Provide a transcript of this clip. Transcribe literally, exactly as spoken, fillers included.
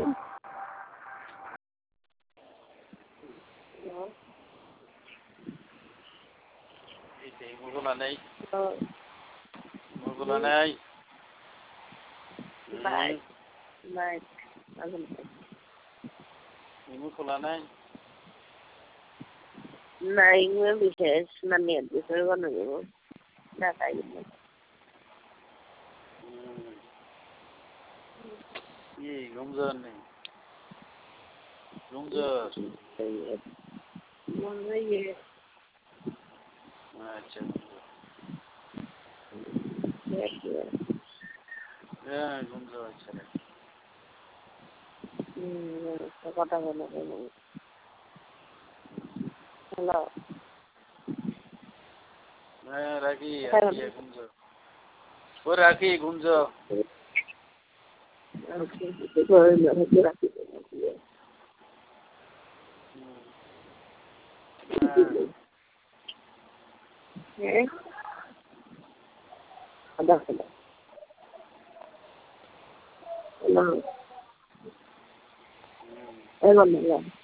Mulai. Mulai. Baik, baik. Ibu mulai. Này nguyên bị hệ là miệng bị hơi con nữa là tại vì Gì không giờ này không giờ con cái gì à chừng đẹp vậy yeah không giờ chừng ừ có con đâu mà cái hello à Raki Raki không giờ वो Raki không giờ okay cái rồi nữa thì Raki eh ada ada hello hello